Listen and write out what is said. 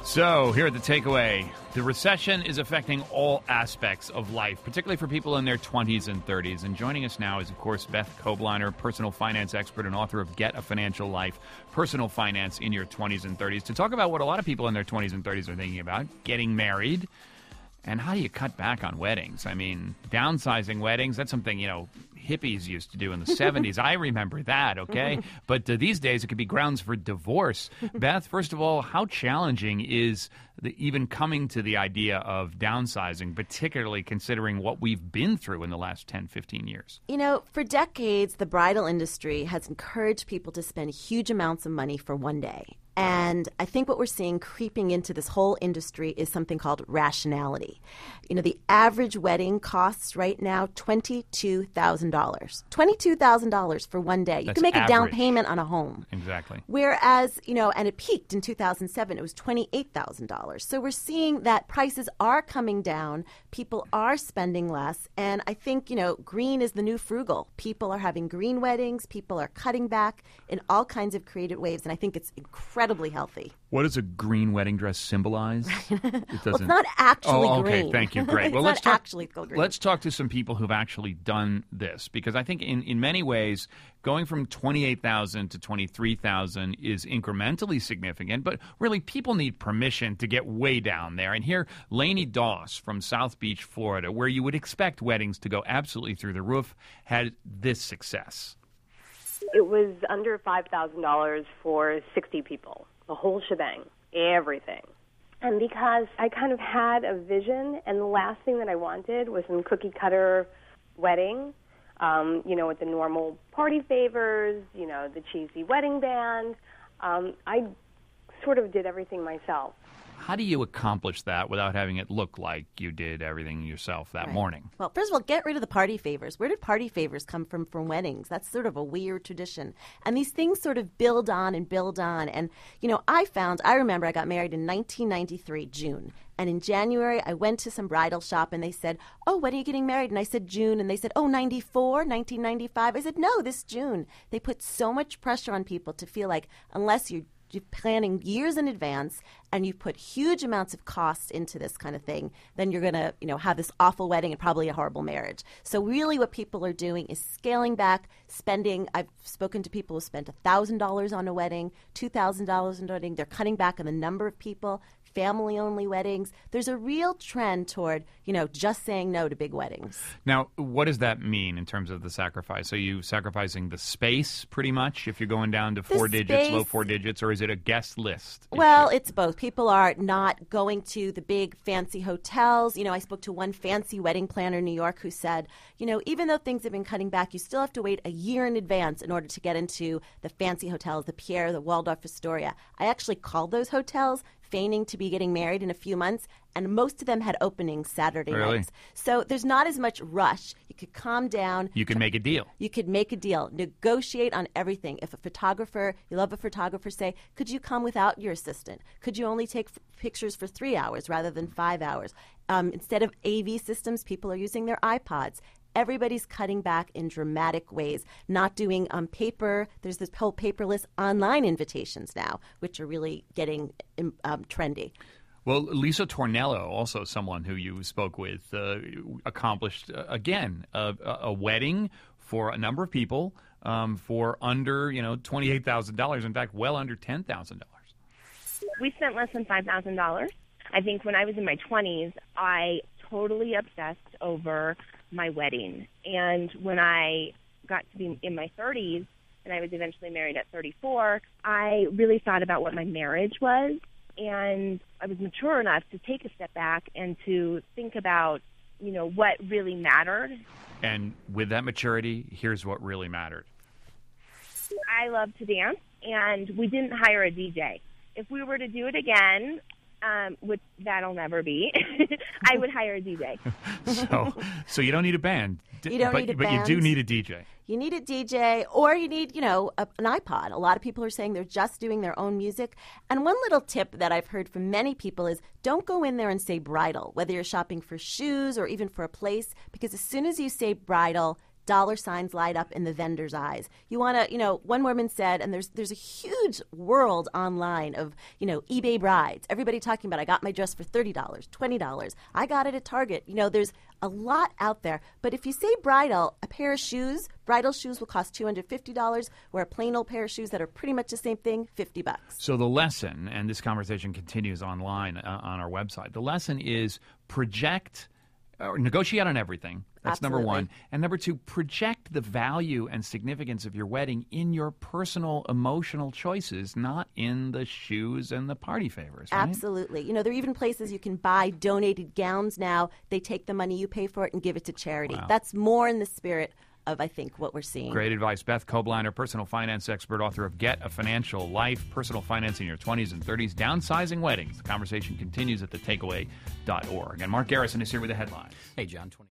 So, here at the takeaway, the recession is affecting all aspects of life, particularly for people in their 20s and 30s. And joining us now is, of course, Beth Kobliner, personal finance expert and author of Get a Financial Life, Personal Finance in Your 20s and 30s, to talk about what a lot of people in their 20s and 30s are thinking about, getting married, and how do you cut back on weddings? I mean, downsizing weddings, that's something, hippies used to do in the 70s. I remember that, okay? But these days, it could be grounds for divorce. Beth, first of all, how challenging is even coming to the idea of downsizing, particularly considering what we've been through in the last 10, 15 years? For decades, the bridal industry has encouraged people to spend huge amounts of money for one day. And I think what we're seeing creeping into this whole industry is something called rationality. The average wedding costs right now $22,000. $22,000 for one day. You can make a down payment on a home. Exactly. Whereas, and it peaked in 2007, it was $28,000. So we're seeing that prices are coming down. People are spending less. And I think, green is the new frugal. People are having green weddings. People are cutting back in all kinds of creative ways. And I think it's incredibly healthy. What does a green wedding dress symbolize? It doesn't. Well, it's not actually okay. green. Thank you. Great. Well, let's talk green. Let's talk to some people who've actually done this, because I think in many ways, going from $28,000 to $23,000 is incrementally significant, but really people need permission to get way down there. And here, Lainey Doss from South Beach, Florida, where you would expect weddings to go absolutely through the roof, had this success. It was under $5,000 for 60 people, the whole shebang, everything. And because I kind of had a vision, and the last thing that I wanted was some cookie-cutter wedding, with the normal party favors, the cheesy wedding band. I sort of did everything myself. How do you accomplish that without having it look like you did everything yourself that morning? Well, first of all, get rid of the party favors. Where did party favors come from weddings? That's sort of a weird tradition. And these things sort of build on and build on. And, I remember I got married in 1993, June. And in January, I went to some bridal shop, and they said, "Oh, when are you getting married?" And I said, "June." And they said, "Oh, 94, 1995. I said, "No, this June." They put so much pressure on people to feel like unless you're planning years in advance and you put huge amounts of costs into this kind of thing, then you're going to, have this awful wedding and probably a horrible marriage. So really what people are doing is scaling back spending. I've spoken to people who spent $1,000 on a wedding, $2,000 on a wedding. They're cutting back on the number of people, family-only weddings. There's a real trend toward, just saying no to big weddings. Now, what does that mean in terms of the sacrifice? Are you sacrificing the space pretty much if you're going down to low four digits, or is it a guest list issue? Well, it's both. People are not going to the big fancy hotels. I spoke to one fancy wedding planner in New York who said, even though things have been cutting back, you still have to wait a year in advance in order to get into the fancy hotels, the Pierre, the Waldorf Astoria. I actually called those hotels feigning to be getting married in a few months, and most of them had openings Saturday nights. So there's not as much rush. You could calm down. You can make a deal. You could make a deal. Negotiate on everything. If you love a photographer, say, could you come without your assistant? Could you only take pictures for 3 hours rather than 5 hours? Instead of AV systems, people are using their iPods. Everybody's cutting back in dramatic ways, not doing paper. There's this whole paperless online invitations now, which are really getting trendy. Well, Lisa Tornello, also someone who you spoke with, accomplished, again, a wedding for a number of people for under, $28,000. In fact, well under $10,000. We spent less than $5,000. I think when I was in my 20s, I totally obsessed over my wedding. And when I got to be in my 30s, and I was eventually married at 34, I really thought about what my marriage was. And I was mature enough to take a step back and to think about, what really mattered. And with that maturity, here's what really mattered. I love to dance, and we didn't hire a DJ. If we were to do it again, which that'll never be, I would hire a DJ. So you don't need a band. You don't need a band. But you do need a DJ. You need a DJ, or you need, an iPod. A lot of people are saying they're just doing their own music. And one little tip that I've heard from many people is don't go in there and say bridal, whether you're shopping for shoes or even for a place, because as soon as you say bridal, dollar signs light up in the vendor's eyes. You want to, one woman said, and there's a huge world online of, eBay brides. Everybody talking about, I got my dress for $30, $20. I got it at Target. There's a lot out there. But if you say bridal, a pair of shoes, bridal shoes will cost $250, where a plain old pair of shoes that are pretty much the same thing, $50. So the lesson, and this conversation continues online on our website, the lesson is project or negotiate on everything. That's Absolutely. number one. And number two, project the value and significance of your wedding in your personal emotional choices, not in the shoes and the party favors. Right? Absolutely. There are even places you can buy donated gowns now. They take the money you pay for it and give it to charity. Wow. That's more in the spirit of, I think, what we're seeing. Great advice. Beth Kobliner, personal finance expert, author of Get a Financial Life, Personal Finance in Your 20s and 30s, Downsizing Weddings. The conversation continues at thetakeaway.org. And Mark Garrison is here with the headlines. Hey, John.